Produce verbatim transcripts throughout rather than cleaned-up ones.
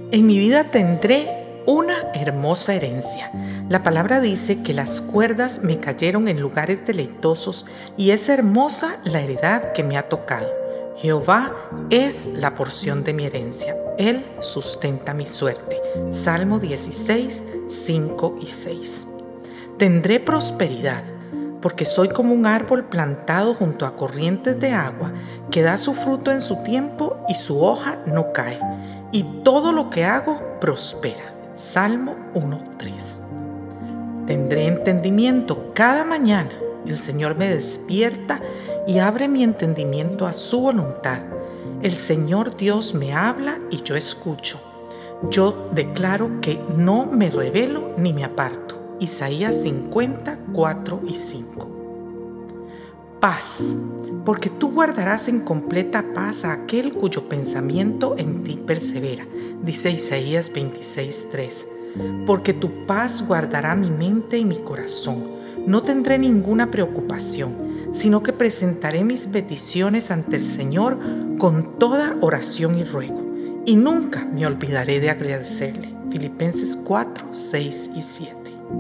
En mi vida tendré una hermosa herencia. La palabra dice que las cuerdas me cayeron en lugares deleitosos y es hermosa la heredad que me ha tocado. Jehová es la porción de mi herencia. Él sustenta mi suerte. Salmo dieciséis, cinco y seis. Tendré prosperidad, porque soy como un árbol plantado junto a corrientes de agua, que da su fruto en su tiempo y su hoja no cae, y todo lo que hago prospera. Salmo uno, tres. Tendré entendimiento cada mañana. El Señor me despierta y abre mi entendimiento a su voluntad. El Señor Dios me habla y yo escucho. Yo declaro que no me rebelo ni me aparto. Isaías cincuenta, cuatro y cinco. Paz, porque tú guardarás en completa paz a aquel cuyo pensamiento en ti persevera, dice Isaías veintiséis, tres. Porque tu paz guardará mi mente y mi corazón. No tendré ninguna preocupación, sino que presentaré mis peticiones ante el Señor con toda oración y ruego, y nunca me olvidaré de agradecerle. Filipenses cuatro, seis y siete.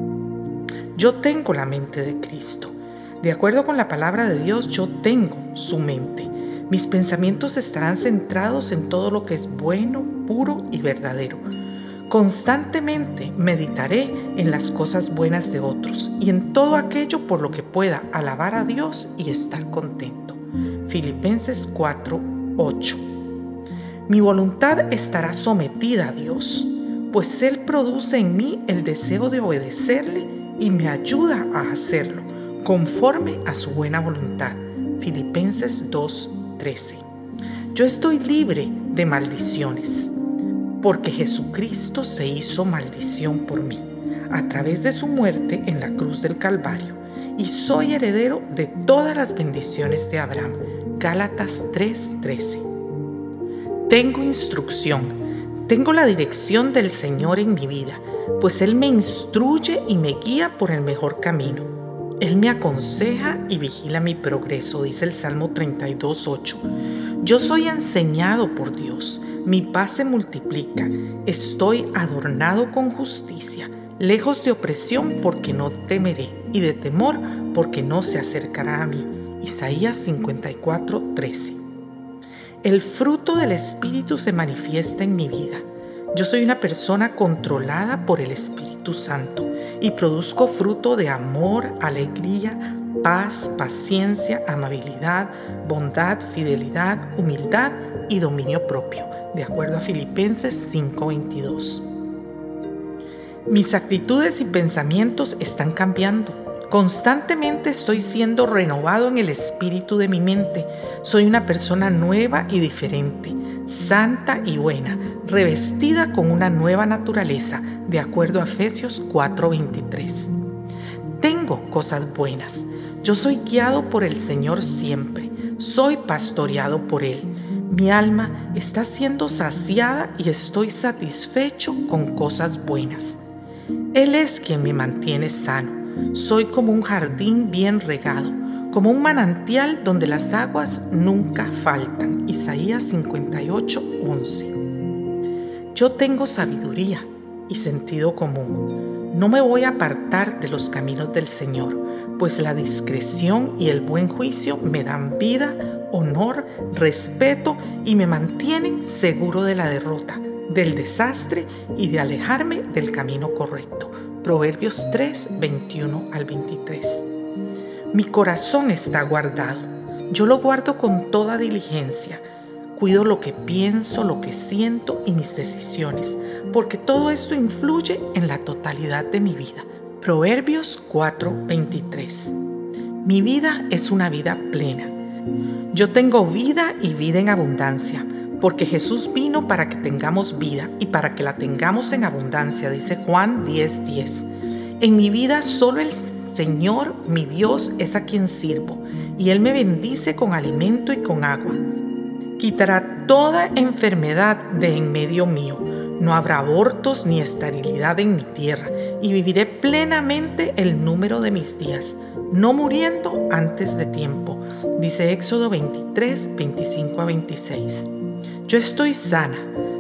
Yo tengo la mente de Cristo. De acuerdo con la palabra de Dios, yo tengo su mente. Mis pensamientos estarán centrados en todo lo que es bueno, puro y verdadero. Constantemente meditaré en las cosas buenas de otros y en todo aquello por lo que pueda alabar a Dios y estar contento. Filipenses cuatro, ocho. Mi voluntad estará sometida a Dios, pues Él produce en mí el deseo de obedecerle y me ayuda a hacerlo conforme a su buena voluntad. Filipenses dos, trece. Yo estoy libre de maldiciones, porque Jesucristo se hizo maldición por mí, a través de su muerte en la cruz del Calvario, y soy heredero de todas las bendiciones de Abraham. Gálatas tres, trece. Tengo instrucción. Tengo la dirección del Señor en mi vida, pues Él me instruye y me guía por el mejor camino. Él me aconseja y vigila mi progreso, dice el Salmo treinta y dos, ocho. Yo soy enseñado por Dios, mi paz se multiplica, estoy adornado con justicia, lejos de opresión porque no temeré, y de temor porque no se acercará a mí. Isaías cincuenta y cuatro, trece. El fruto del Espíritu se manifiesta en mi vida. Yo soy una persona controlada por el Espíritu Santo y produzco fruto de amor, alegría, paz, paciencia, amabilidad, bondad, fidelidad, humildad y dominio propio, de acuerdo a Filipenses cinco, veintidós. Mis actitudes y pensamientos están cambiando. Constantemente estoy siendo renovado en el espíritu de mi mente. Soy una persona nueva y diferente, santa y buena, revestida con una nueva naturaleza, de acuerdo a Efesios cuatro, veintitrés. Tengo cosas buenas. Yo soy guiado por el Señor siempre. Soy pastoreado por Él. Mi alma está siendo saciada y estoy satisfecho con cosas buenas. Él es quien me mantiene sano. Soy como un jardín bien regado, como un manantial donde las aguas nunca faltan. Isaías cincuenta y ocho, once. Yo tengo sabiduría y sentido común. No me voy a apartar de los caminos del Señor, pues la discreción y el buen juicio me dan vida, honor, respeto y me mantienen seguro de la derrota, del desastre y de alejarme del camino correcto. Proverbios tres, veintiuno al veintitrés. Mi corazón está guardado. Yo lo guardo con toda diligencia. Cuido lo que pienso, lo que siento y mis decisiones, porque todo esto influye en la totalidad de mi vida. Proverbios cuatro, veintitrés. Mi vida es una vida plena. Yo tengo vida y vida en abundancia, porque Jesús vino para que tengamos vida y para que la tengamos en abundancia, dice Juan diez, diez. En mi vida solo el Señor, mi Dios, es a quien sirvo, y Él me bendice con alimento y con agua. Quitará toda enfermedad de en medio mío. No habrá abortos ni esterilidad en mi tierra, y viviré plenamente el número de mis días, no muriendo antes de tiempo, dice Éxodo veintitrés, veinticinco a veintiséis. Yo estoy sana,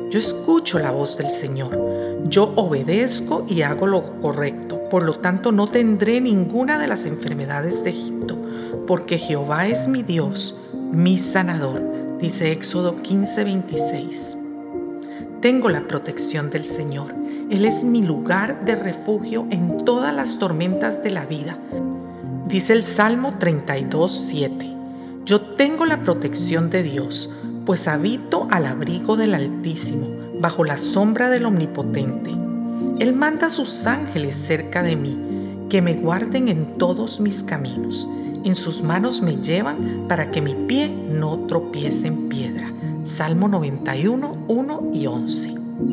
Yo escucho la voz del Señor. Yo obedezco y hago lo correcto. Por lo tanto, no tendré ninguna de las enfermedades de Egipto, porque Jehová es mi Dios, mi sanador, dice Éxodo quince, veintiséis. Tengo la protección del Señor. Él es mi lugar de refugio en todas las tormentas de la vida. Dice el Salmo treinta y dos, siete. Yo tengo la protección de Dios, pues habito al abrigo del Altísimo, bajo la sombra del Omnipotente. Él manda a sus ángeles cerca de mí, que me guarden en todos mis caminos. En sus manos me llevan para que mi pie no tropiece en piedra. Salmo noventa y uno, uno y once.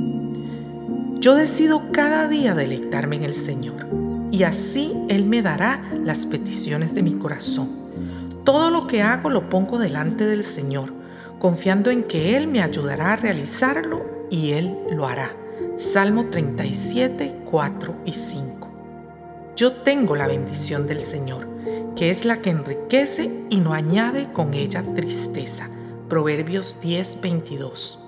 Yo decido cada día deleitarme en el Señor, y así Él me dará las peticiones de mi corazón. Todo lo que hago lo pongo delante del Señor, confiando en que Él me ayudará a realizarlo y Él lo hará. Salmo treinta y siete, cuatro y cinco. Yo tengo la bendición del Señor, que es la que enriquece y no añade con ella tristeza. Proverbios diez, veintidós.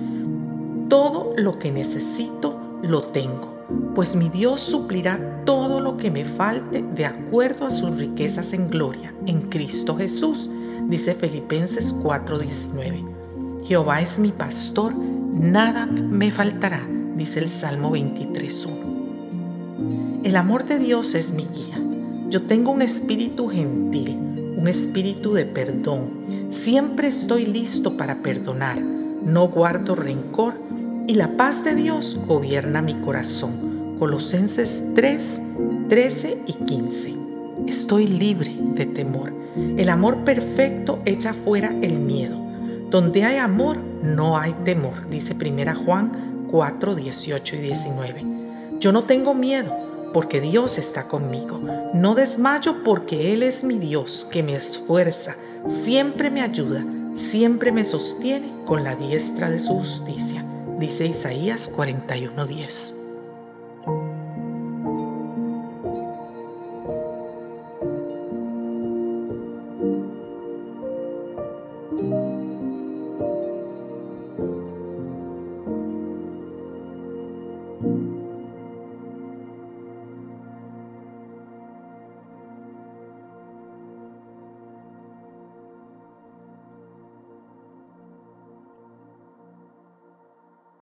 Todo lo que necesito lo tengo, pues mi Dios suplirá todo lo que me falte de acuerdo a sus riquezas en gloria, en Cristo Jesús, dice Filipenses cuatro, diecinueve. Jehová es mi pastor, nada me faltará, dice el Salmo veintitrés, uno. El amor de Dios es mi guía. Yo tengo un espíritu gentil, un espíritu de perdón. Siempre estoy listo para perdonar, no guardo rencor y la paz de Dios gobierna mi corazón. Colosenses tres, trece y quince. Estoy libre de temor. El amor perfecto echa fuera el miedo. Donde hay amor, no hay temor, dice primera Juan cuatro, dieciocho y diecinueve. Yo no tengo miedo, porque Dios está conmigo. No desmayo, porque Él es mi Dios, que me esfuerza, siempre me ayuda, siempre me sostiene con la diestra de su justicia, dice Isaías cuarenta y uno, diez.